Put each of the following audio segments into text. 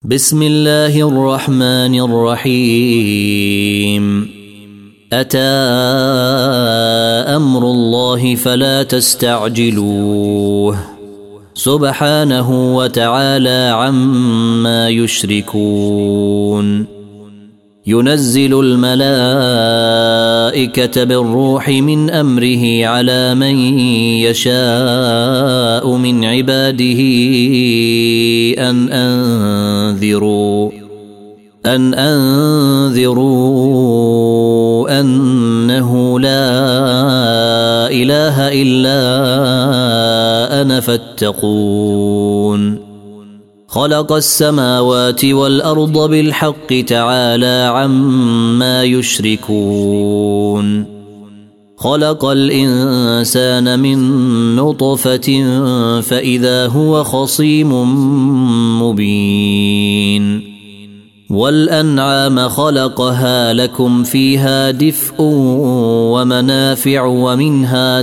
بسم الله الرحمن الرحيم. أتى أمر الله فلا تستعجلوه سبحانه وتعالى عما يشركون. ينزل الملائكة بالروح من أمره على من يشاء من عباده أن أنذروا أنه لا إله إلا أنا فاتقون. خلق السماوات والأرض بالحق تعالى عما يشركون. خلق الإنسان من نطفة فإذا هو خصيم مبين. والأنعام خلقها لكم فيها دفء ومنافع ومنها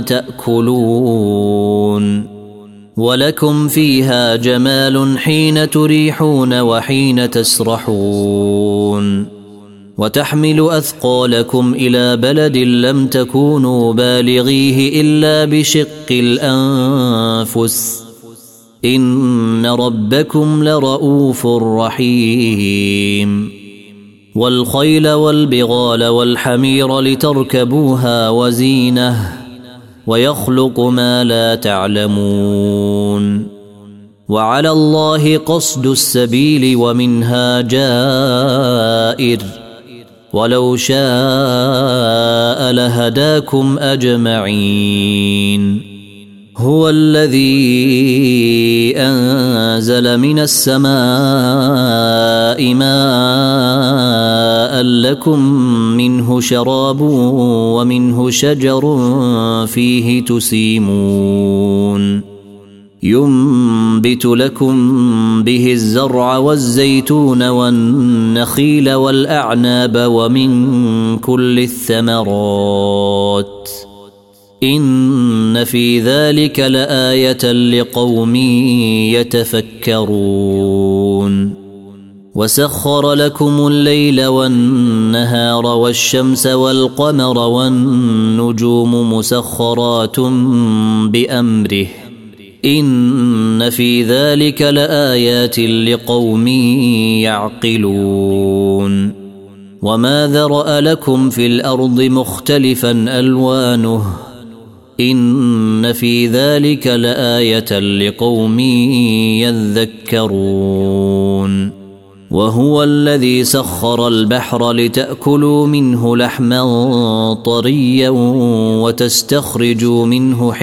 تأكلون. ولكم فيها جمال حين تريحون وحين تسرحون. وتحمل أثقالكم إلى بلد لم تكونوا بالغيه إلا بشق الأنفس إن ربكم لرؤوف رحيم. والخيل والبغال والحمير لتركبوها وزينة ويخلق ما لا تعلمون. وعلى الله قصد السبيل ومنها جائر ولو شاء لهداكم أجمعين. هو الذي أنزل من السماء ماء لكم منه شراب ومنه شجر فيه تسيمون. ينبت لكم به الزرع والزيتون والنخيل والأعناب ومن كل الثمرات إن في ذلك لآية لقوم يتفكرون. وسخر لكم الليل والنهار والشمس والقمر والنجوم مسخرات بأمره إن في ذلك لآيات لقوم يعقلون. وما ذرأ لكم في الأرض مختلفا ألوانه إن في ذلك لآية لقوم يذكرون. وهو الذي سخر البحر لتأكلوا منه لحما طريا وتستخرجوا منه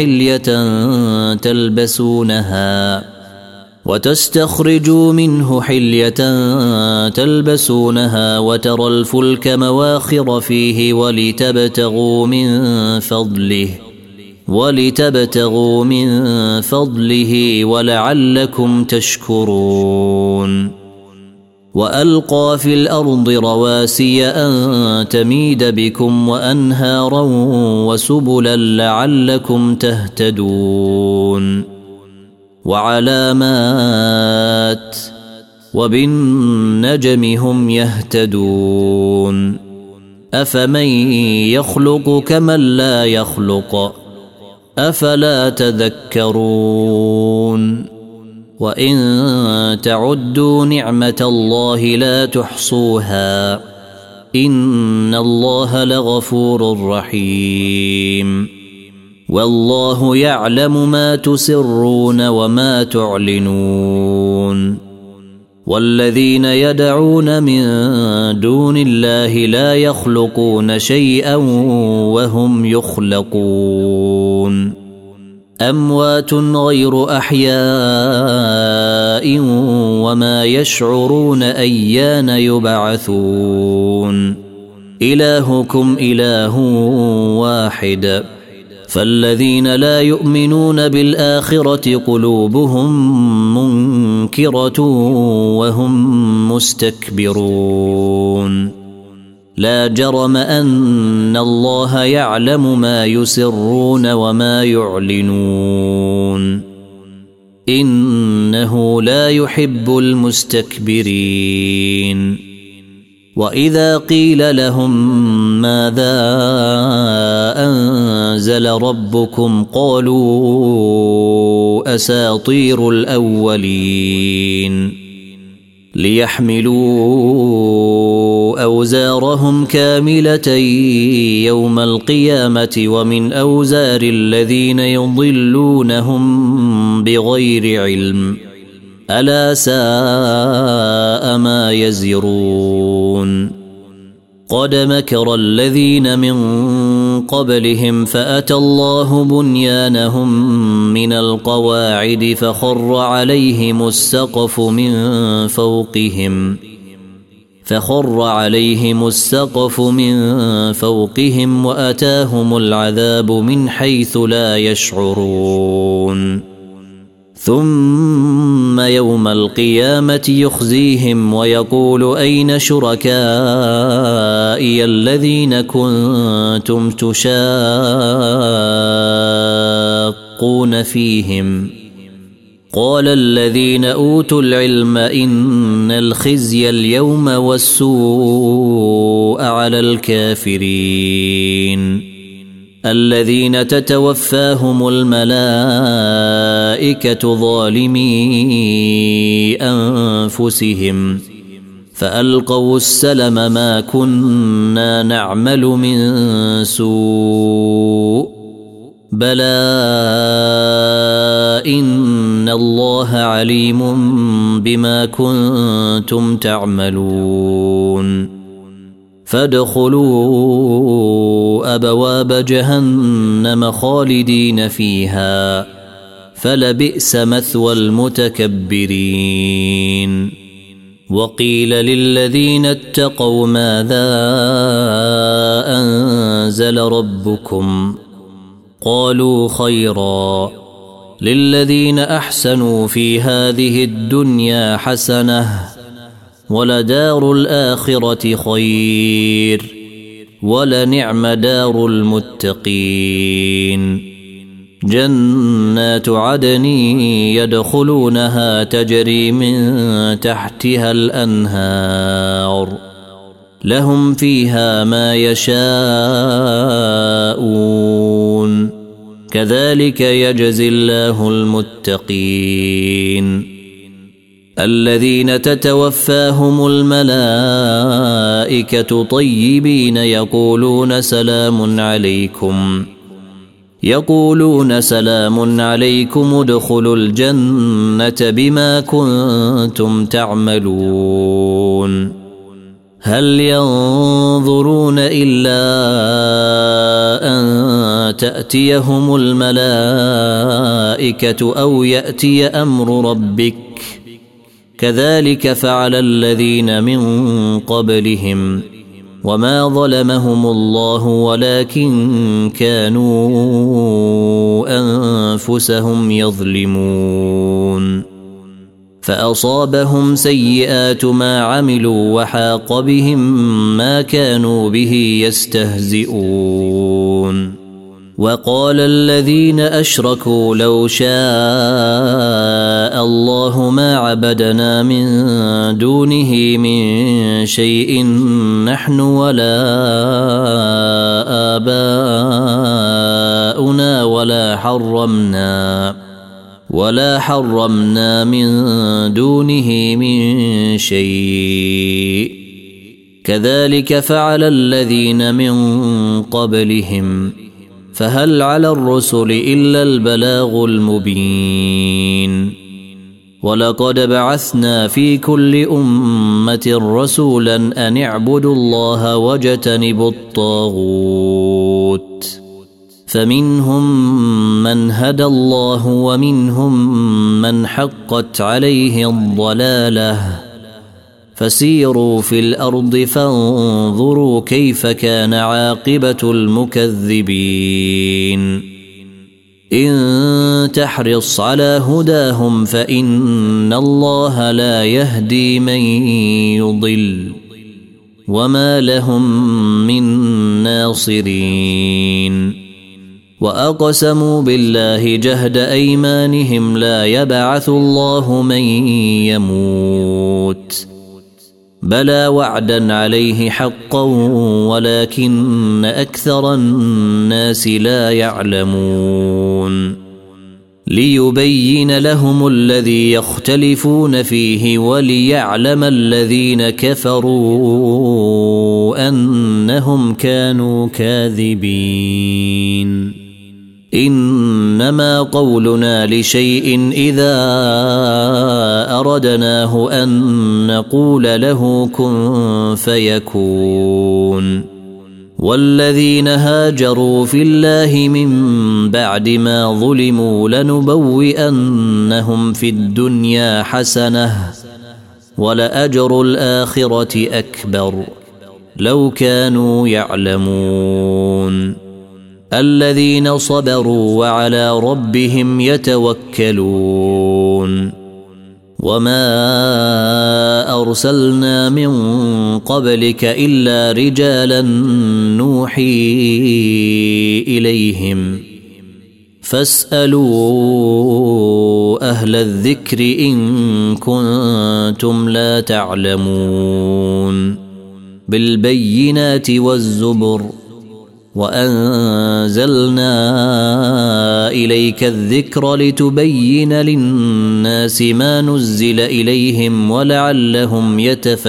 حلية تلبسونها وترى الفلك مواخر فيه ولتبتغوا من فضله ولعلكم تشكرون. وألقى في الأرض رواسي أن تميد بكم وأنهارا وسبلا لعلكم تهتدون. وعلامات وبالنجم هم يهتدون. أفمن يخلق كمن لا يخلق أفلا تذكرون. وإن تعدوا نعمة الله لا تحصوها إن الله لغفور رحيم. والله يعلم ما تسرون وما تعلنون. والذين يدعون من دون الله لا يخلقون شيئا وهم يخلقون. أموات غير أحياء وما يشعرون أيان يبعثون. إلهكم إله واحد فالذين لا يؤمنون بالآخرة قلوبهم منكرة وهم مستكبرون. لا جرم أن الله يعلم ما يسرون وما يعلنون. إنه لا يحب المستكبرين وإذا قيل لهم ماذا أنزل ربكم قالوا أساطير الأولين ليحملوا أوزارهم كاملة يوم القيامة ومن أوزار الذين يضلونهم بغير علم ألا ساء ما يزرون قد مكر الذين من قبلهم فأتى الله بنيانهم من القواعد فخر عليهم السقف من فوقهم وأتاهم العذاب من حيث لا يشعرون ثم يوم القيامة يخزيهم ويقول أين شركائي الذين كنتم تشاقون فيهم قال الذين أوتوا العلم إن الخزي اليوم والسوء على الكافرين الذين تتوفاهم الملائكة ظالمي أنفسهم فألقوا السلم ما كنا نعمل من سوء بلى إن الله عليم بما كنتم تعملون فادخلوا أبواب جهنم خالدين فيها فلبئس مثوى المتكبرين وقيل للذين اتقوا ماذا أنزل ربكم قالوا خيرا للذين أحسنوا في هذه الدنيا حسنة ولدار الآخرة خير ولنعم دار المتقين جنات عدن يدخلونها تجري من تحتها الأنهار لهم فيها ما يشاءون كذلك يجزي الله المتقين الذين تتوفاهم الملائكة طيبين يقولون سلام عليكم ادخلوا الجنة بما كنتم تعملون هل ينظرون إلا أن تأتيهم الملائكة أو يأتي أمر ربك كذلك فعل الذين من قبلهم وما ظلمهم الله ولكن كانوا أنفسهم يظلمون فأصابهم سيئات ما عملوا وحاق بهم ما كانوا به يستهزئون وقال الذين أشركوا لو شاء الله ما عبدنا من دونه من شيء نحن ولا آباؤنا ولا حرمنا من دونه من شيء كذلك فعل الذين من قبلهم فهل على الرسل إلا البلاغ المبين ولقد بعثنا في كل أمة رسولا أن اعبدوا الله واجتنبوا الطاغوت فمنهم من هدى الله ومنهم من حقت عليه الضلالة فسيروا في الأرض فانظروا كيف كان عاقبة المكذبين إن تحرص على هداهم فإن الله لا يهدي من يضل وما لهم من ناصرين وأقسموا بالله جهد أيمانهم لا يبعث الله من يموت بلى وعدا عليه حقا ولكن أكثر الناس لا يعلمون ليبين لهم الذي يختلفون فيه وليعلم الذين كفروا أنهم كانوا كاذبين إنما قولنا لشيء إذا أردناه أن نقول له كن فيكون والذين هاجروا في الله من بعد ما ظلموا لنبوئنهم في الدنيا حسنة ولأجر الآخرة أكبر لو كانوا يعلمون الذين صبروا وعلى ربهم يتوكلون وما أرسلنا من قبلك إلا رجالا نوحي إليهم فاسألوا أهل الذكر إن كنتم لا تعلمون بالبينات والزبر وأنزلنا إليك الذكر لتبين للناس ما نزل إليهم ولعلهم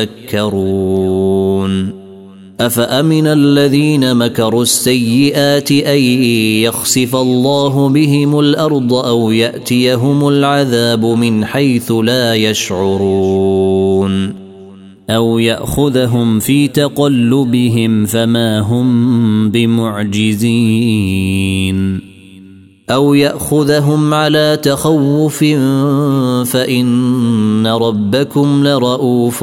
يتفكرون أفأمن الذين مكروا السيئات أن يخسف الله بهم الأرض أو يأتيهم العذاب من حيث لا يشعرون أو يأخذهم في تقلبهم فما هم بمعجزين أو يأخذهم على تخوف فإن ربكم لرؤوف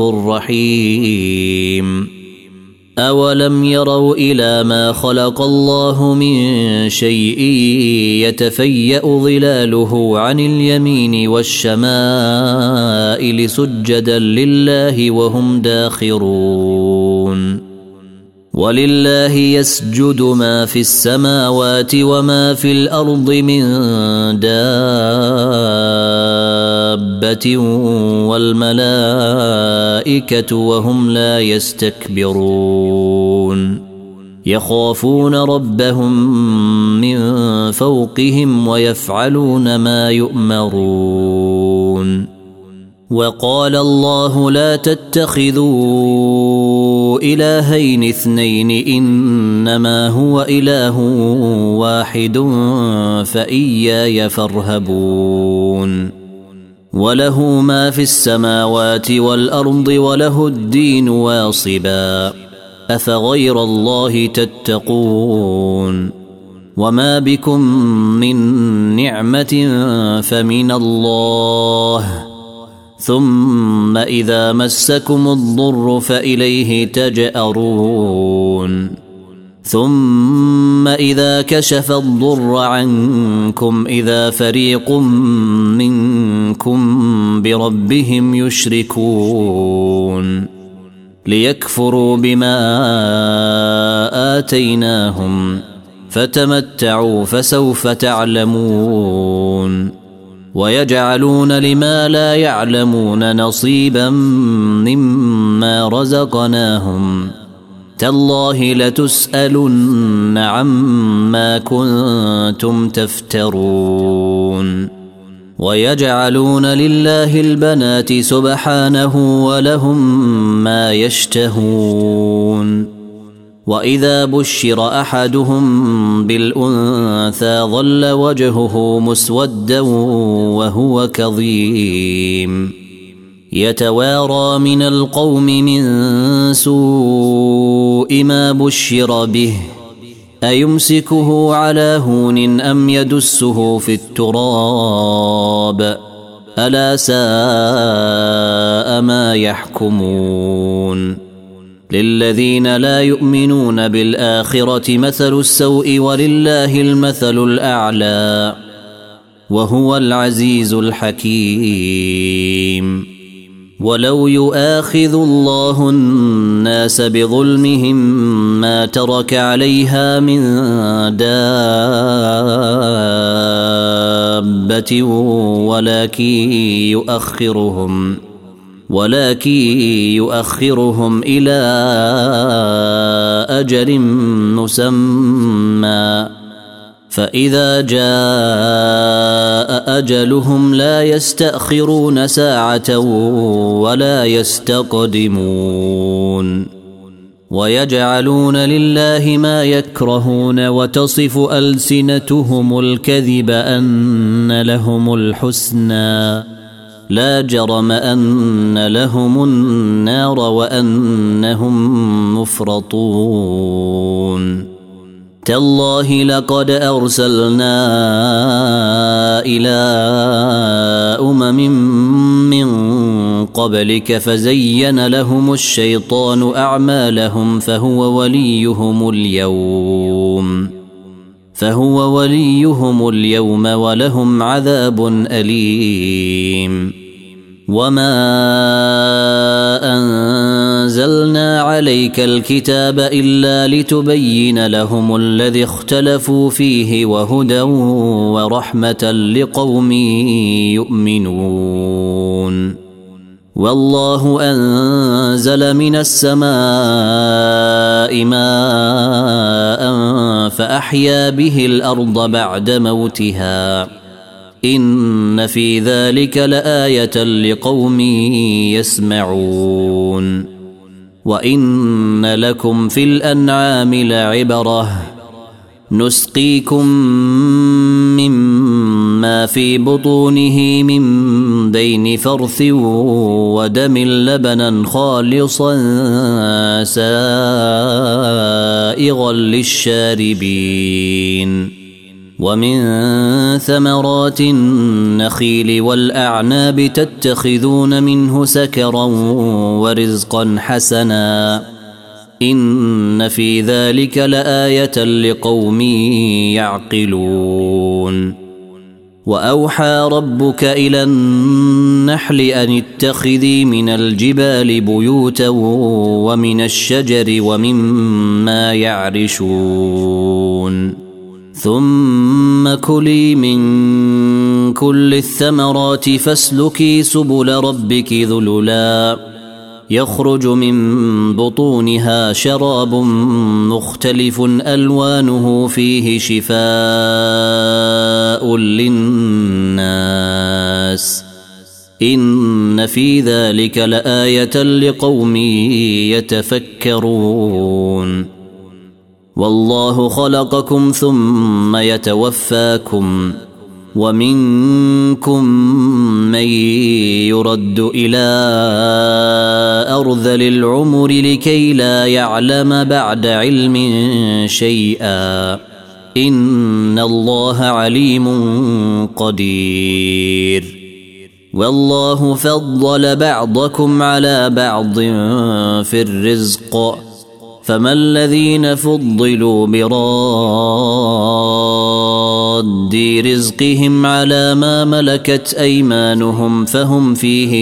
رحيم أولم يروا إلى ما خلق الله من شيء يتفيأ ظلاله عن اليمين والشمائل سجدا لله وهم داخرون ولله يسجد ما في السماوات وما في الأرض من دابة والملائكة وهم لا يستكبرون يخافون ربهم من فوقهم ويفعلون ما يؤمرون وقال الله لا تتخذوا إلهين اثنين إنما هو إله واحد فإياي فارهبون وله ما في السماوات والأرض وله الدين واصبا أفغير الله تتقون وما بكم من نعمة فمن الله ثم إذا مسكم الضر فإليه تجأرون ثم إذا كشف الضر عنكم إذا فريق منكم بربهم يشركون ليكفروا بما آتيناهم فتمتعوا فسوف تعلمون ويجعلون لما لا يعلمون نصيبا مما رزقناهم تالله لتسألن عما كنتم تفترون ويجعلون لله البنات سبحانه ولهم ما يشتهون وإذا بشر أحدهم بالأنثى ظل وجهه مسودا وهو كظيم يتوارى من القوم من سوء ما بشر به أيمسكه على هون أم يدسه في التراب ألا ساء ما يحكمون للذين لا يؤمنون بالآخرة مثل السوء ولله المثل الأعلى وهو العزيز الحكيم ولو يؤاخذ الله الناس بظلمهم ما ترك عليها من دابة ولكن يؤخرهم إلى أجل مسمى فإذا جاء أجلهم لا يستأخرون ساعة ولا يستقدمون ويجعلون لله ما يكرهون وتصف ألسنتهم الكذب أن لهم الحسنى لا جرم أن لهم النار وأنهم مفرطون تالله لقد أرسلنا إلى من قبلك فزين لهم الشيطان أعمالهم فهو وليهم اليوم ولهم عذاب أليم وما أنزلنا عليك الكتاب إلا لتبين لهم الذي اختلفوا فيه وهدى ورحمة لقوم يؤمنون والله أنزل من السماء ماء فأحيا به الأرض بعد موتها إن في ذلك لآية لقوم يسمعون وإن لكم في الأنعام لعبرة نسقيكم مما في بطونه من بين فرث ودم لبنا خالصا سائغا للشاربين ومن ثمرات النخيل والأعناب تتخذون منه سكرا ورزقا حسنا إن في ذلك لآية لقوم يعقلون وأوحى ربك إلى النحل أن اتخذي من الجبال بيوتا ومن الشجر ومما يعرشون ثم كلي من كل الثمرات فاسلكي سبل ربك ذللا يخرج من بطونها شراب مختلف ألوانه فيه شفاء للناس إن في ذلك لآية لقوم يتفكرون والله خلقكم ثم يتوفاكم ومنكم من يرد إلى أرذل العمر لكي لا يعلم بعد علم شيئا إن الله عليم قدير والله فضل بعضكم على بعض في الرزق فما الذين فضلوا براد رزقهم على ما ملكت أيمانهم فهم فيه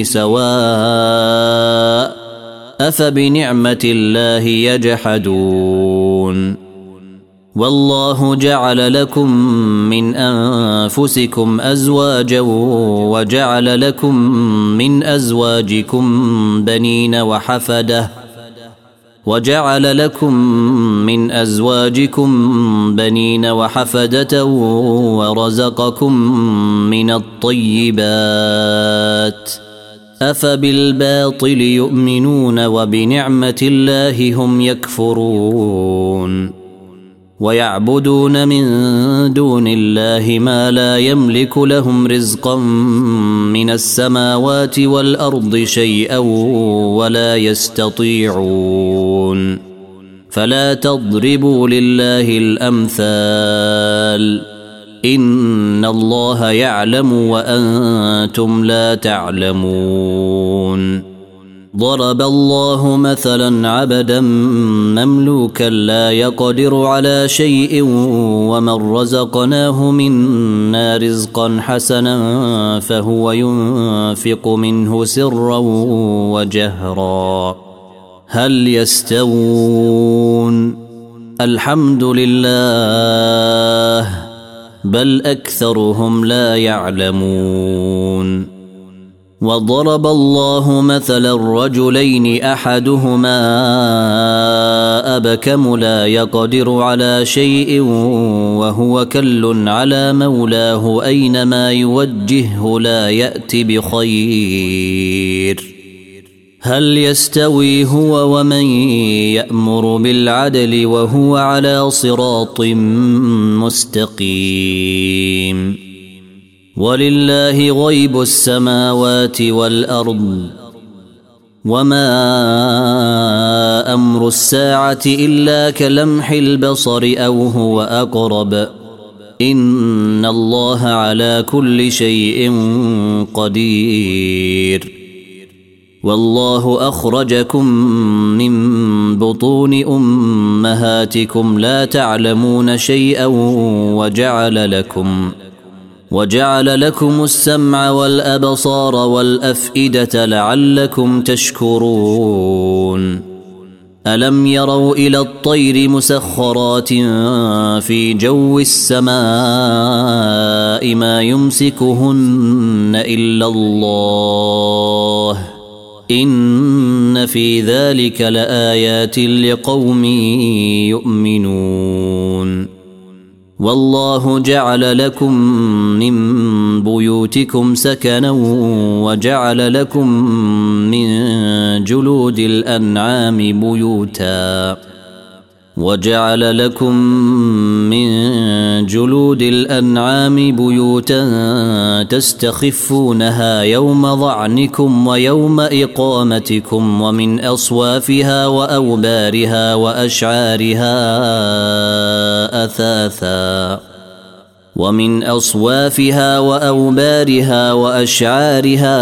سواء أفبنعمة الله يجحدون والله جعل لكم من أنفسكم أزواجا وجعل لكم من أزواجكم بنين وحفدة ورزقكم من الطيبات أفبالباطل يؤمنون وبنعمة الله هم يكفرون ويعبدون من دون الله ما لا يملك لهم رزقا من السماوات والأرض شيئا ولا يستطيعون فلا تضربوا لله الأمثال إن الله يعلم وأنتم لا تعلمون ضرب الله مثلا عبدا مملوكا لا يقدر على شيء ومن رزقناه منا رزقا حسنا فهو ينفق منه سرا وجهرا هل يستوون؟ الحمد لله بل أكثرهم لا يعلمون. وضرب الله مثلا رجلين أحدهما أبكم لا يقدر على شيء وهو كل على مولاه أينما يوجهه لا يأتي بخير هل يستوي هو ومن يأمر بالعدل وهو على صراط مستقيم؟ ولله غيب السماوات والأرض وما أمر الساعة إلا كلمح البصر أو هو أقرب إن الله على كل شيء قدير. والله أخرجكم من بطون أمهاتكم لا تعلمون شيئا وجعل لكم السمع والأبصار والأفئدة لعلكم تشكرون. ألم يروا إلى الطير مسخرات في جو السماء ما يمسكهن إلا الله إن في ذلك لآيات لقوم يؤمنون. والله جعل لكم من بيوتكم سكنا وجعل لكم من جلود الأنعام بيوتا تستخفونها يوم ظعنكم ويوم إقامتكم ومن أصوافها وأوبارها وأشعارها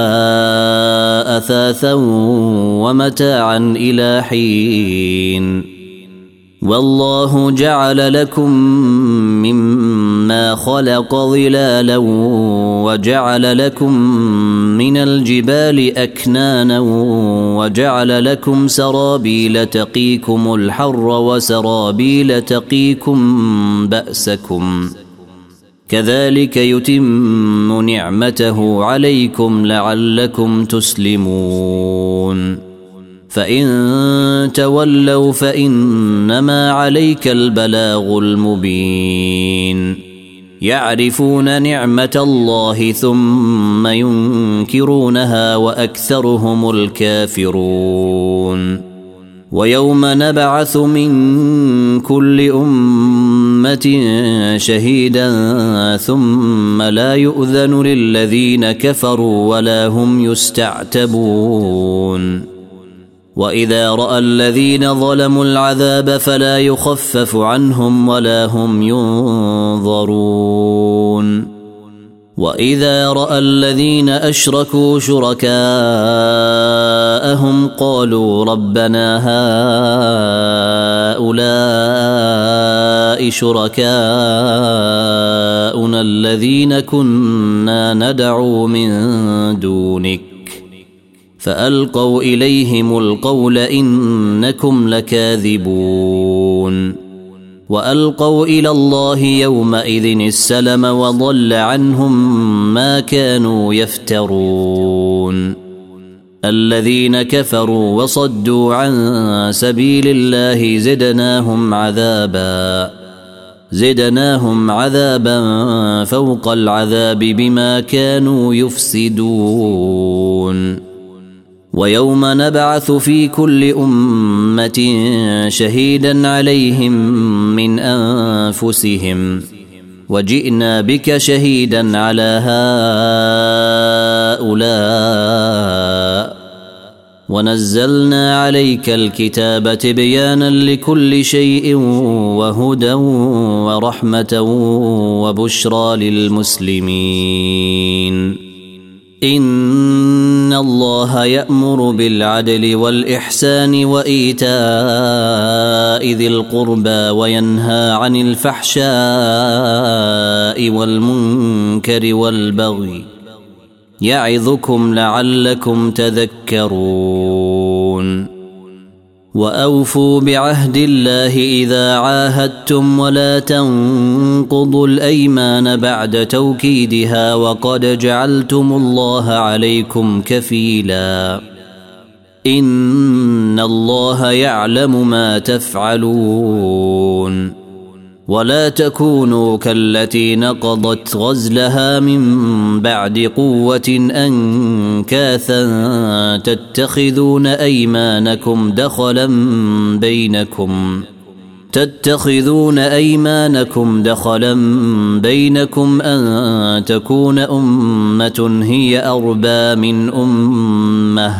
أثاثا ومتاعا إلى حين. والله جعل لكم مما خلق ظلالا وجعل لكم من الجبال أكنانا وجعل لكم سرابيل تقيكم الحر وسرابيل تقيكم بأسكم كذلك يتم نعمته عليكم لعلكم تسلمون. فإن تولوا فإنما عليك البلاغ المبين. يعرفون نعمة الله ثم ينكرونها وأكثرهم الكافرون. ويوم نبعث من كل أمة شهيدا ثم لا يؤذن للذين كفروا ولا هم يستعتبون. وإذا رأى الذين ظلموا العذاب فلا يخفف عنهم ولا هم ينظرون. وإذا رأى الذين أشركوا شركاءهم قالوا ربنا هؤلاء شركاؤنا الذين كنا ندعو من دونك فألقوا إليهم القول إنكم لكاذبون. وألقوا إلى الله يومئذ السلم وضل عنهم ما كانوا يفترون. الذين كفروا وصدوا عن سبيل الله زدناهم عذابا فوق العذاب بما كانوا يفسدون. ويوم نبعث في كل أمة شهيدا عليهم من أنفسهم وجئنا بك شهيدا على هؤلاء ونزلنا عليك الكتاب تبيانا لكل شيء وهدى ورحمة وبشرى للمسلمين. إن الله يأمر بالعدل والإحسان وإيتاء ذي القربى وينهى عن الفحشاء والمنكر والبغي يعظكم لعلكم تذكرون وأوفوا بعهد الله إذا عاهدتم ولا تنقضوا الأيمان بعد توكيدها وقد جعلتم الله عليكم كفيلا إن الله يعلم ما تفعلون ولا تكونوا كالتي نقضت غزلها من بعد قوة أنكاثا تتخذون أيمانكم دخلا بينكم أن تكون أمة هي أربى من أمة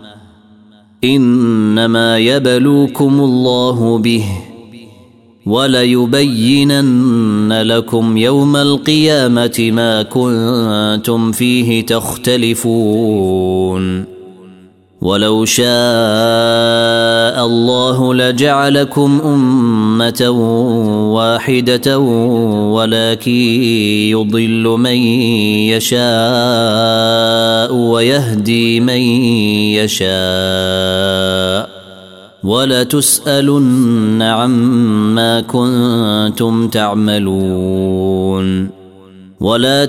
إنما يبلوكم الله به وليبينن لكم يوم القيامة ما كنتم فيه تختلفون ولو شاء الله لجعلكم أمة واحدة ولكن يضل من يشاء ويهدي من يشاء ولتسألن عما كنتم تعملون ولا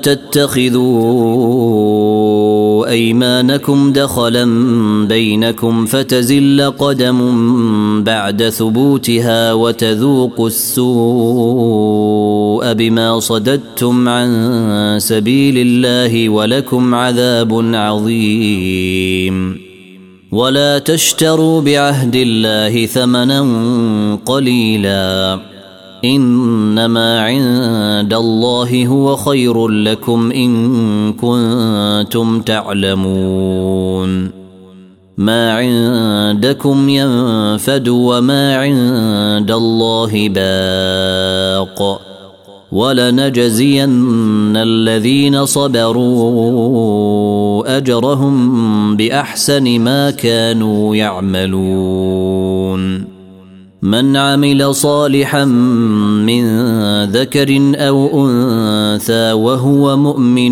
تتخذوا أيمانكم دخلا بينكم فتزل قدم بعد ثبوتها وتذوقوا السوء بما صددتم عن سبيل الله ولكم عذاب عظيم ولا تشتروا بعهد الله ثمنا قليلا إنما عند الله هو خير لكم إن كنتم تعلمون ما عندكم ينفد وما عند الله باق ولنجزين الذين صبروا أجرهم بأحسن ما كانوا يعملون من عمل صالحا من ذكر أو أنثى وهو مؤمن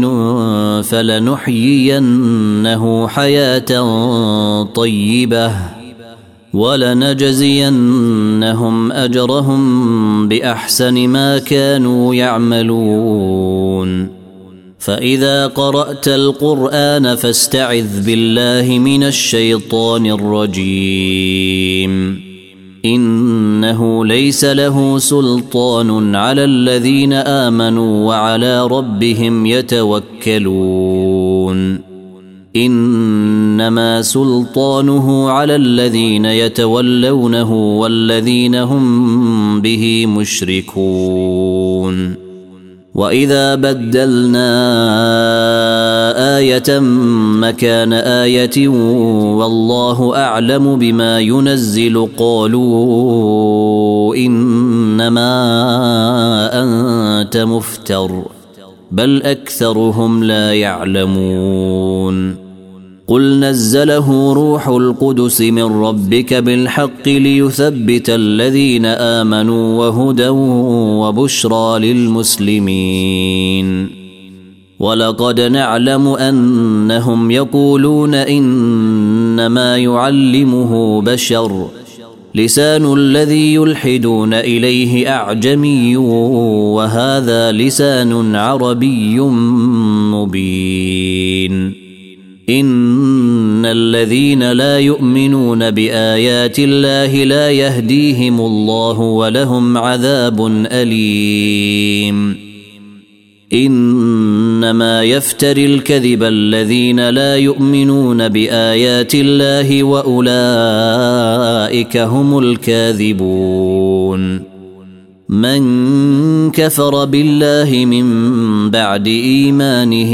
فلنحيينه حياة طيبة ولنجزينهم أجرهم بأحسن ما كانوا يعملون فإذا قرأت القرآن فاستعذ بالله من الشيطان الرجيم إنه ليس له سلطان على الذين آمنوا وعلى ربهم يتوكلون إنما سلطانه على الذين يتولونه والذين هم به مشركون وإذا بدلنا آية مكان آية والله أعلم بما ينزل قالوا إنما أنت مفتر بل أكثرهم لا يعلمون قل نزله روح القدس من ربك بالحق ليثبت الذين آمنوا وهدى وبشرى للمسلمين ولقد نعلم أنهم يقولون إنما يعلمه بشر لسان الذي يلحدون إليه أعجمي وهذا لسان عربي مبين إن الذين لا يؤمنون بآيات الله لا يهديهم الله ولهم عذاب أليم إنما يفتري الكذب الذين لا يؤمنون بآيات الله وأولئك هم الكاذبون من كفر بالله من بعد إيمانه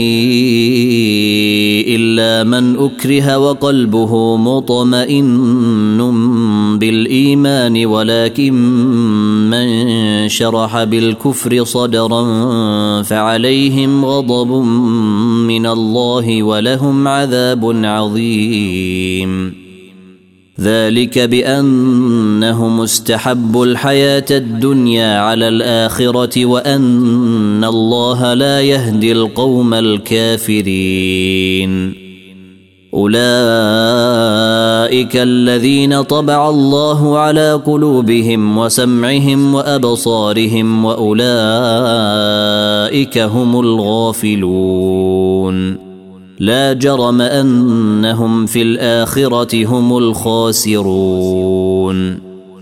إلا من أكره وقلبه مطمئن بالإيمان ولكن من شرح بالكفر صدرا فعليهم غضب من الله ولهم عذاب عظيم. ذلك بأنهم استحبوا الحياة الدنيا على الآخرة وأن الله لا يهدي القوم الكافرين. أولئك الذين طبع الله على قلوبهم وسمعهم وأبصارهم وأولئك هم الغافلون. لا جرم أنهم في الآخرة هم الخاسرون.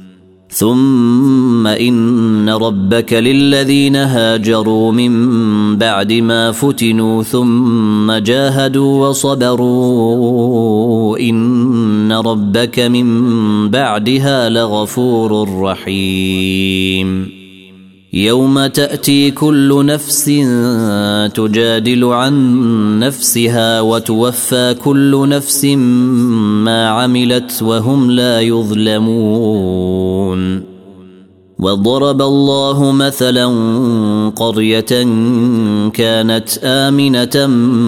ثم إن ربك للذين هاجروا من بعد ما فتنوا ثم جاهدوا وصبروا إن ربك من بعدها لغفور رحيم. يوم تأتي كل نفس تجادل عن نفسها وتوفى كل نفس ما عملت وهم لا يظلمون. وضرب الله مثلا قرية كانت آمنة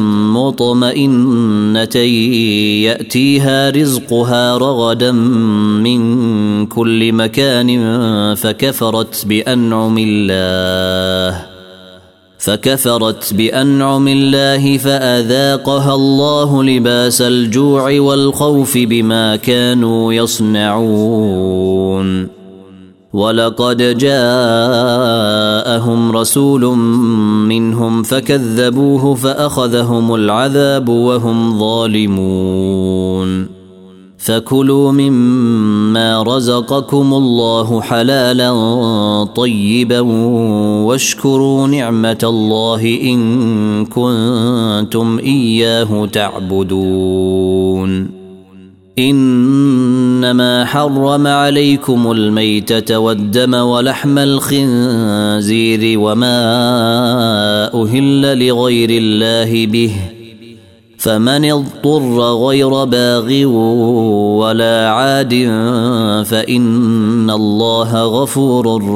مطمئنة يأتيها رزقها رغدا من كل مكان فكفرت بأنعم الله فأذاقها الله لباس الجوع والخوف بما كانوا يصنعون. ولقد جاءهم رسول منهم فكذبوه فأخذهم العذاب وهم ظالمون. فكلوا مما رزقكم الله حلالا طيبا واشكروا نعمة الله إن كنتم إياه تعبدون. إنما حرم عليكم الميتة والدم ولحم الخنزير وما أهل لغير الله به فمن اضطر غير باغ ولا عاد فإن الله غفور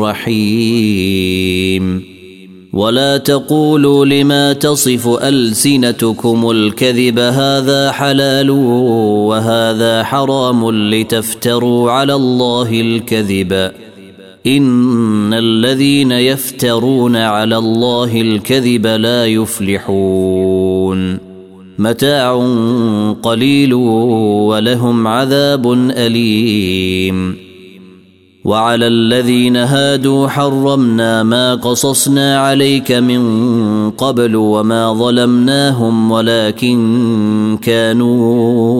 رحيم. ولا تقولوا لما تصف ألسنتكم الكذب هذا حلال وهذا حرام لتفتروا على الله الكذب إن الذين يفترون على الله الكذب لا يفلحون. متاع قليل ولهم عذاب أليم. وعلى الذين هادوا حرمنا ما قصصنا عليك من قبل وما ظلمناهم ولكن كانوا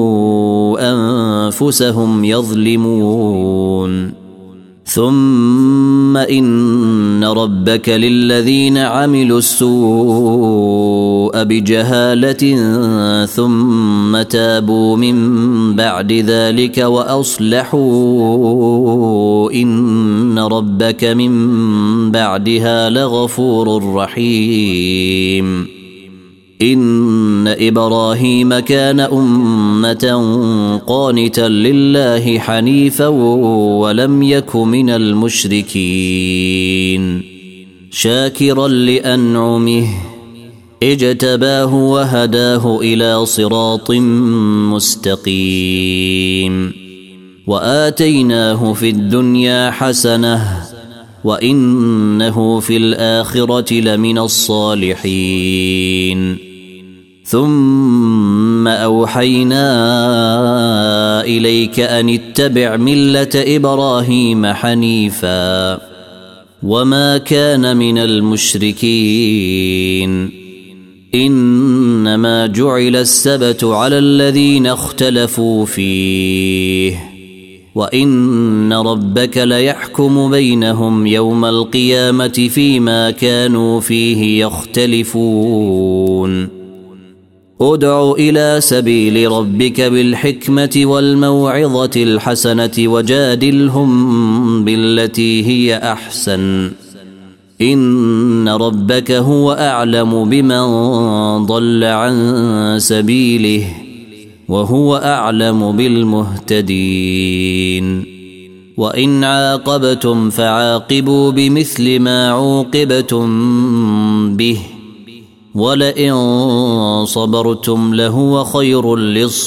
أنفسهم يظلمون. ثم إن ربك للذين عملوا السوء بجهالة ثم تابوا من بعد ذلك وأصلحوا إن ربك من بعدها لغفور رحيم. إن إبراهيم كان أمة قانتا لله حنيفا ولم يك من المشركين شاكرا لأنعمه اجتباه وهداه إلى صراط مستقيم. وآتيناه في الدنيا حسنة وإنه في الآخرة لمن الصالحين. ثم أوحينا إليك أن اتبع ملة إبراهيم حنيفا وما كان من المشركين. إنما جعل السبت على الذين اختلفوا فيه وإن ربك ليحكم بينهم يوم القيامة فيما كانوا فيه يختلفون. ادع إلى سبيل ربك بالحكمة والموعظة الحسنة وجادلهم بالتي هي أحسن إن ربك هو أعلم بمن ضل عن سبيله وهو أعلم بالمهتدين وإن عاقبتم فعاقبوا بمثل ما عوقبتم به ولئن صبرتم لهو خير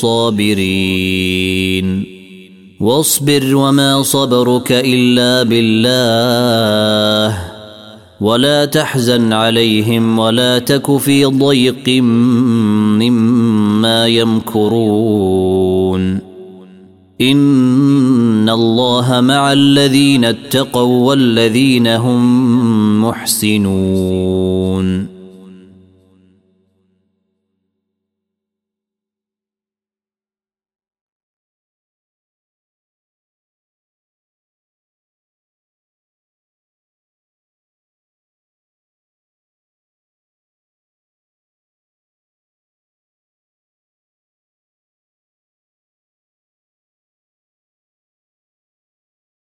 للصابرين واصبر وما صبرك إلا بالله ولا تحزن عليهم ولا تك في ضيق مما يمكرون إن الله مع الذين اتقوا والذين هم محسنون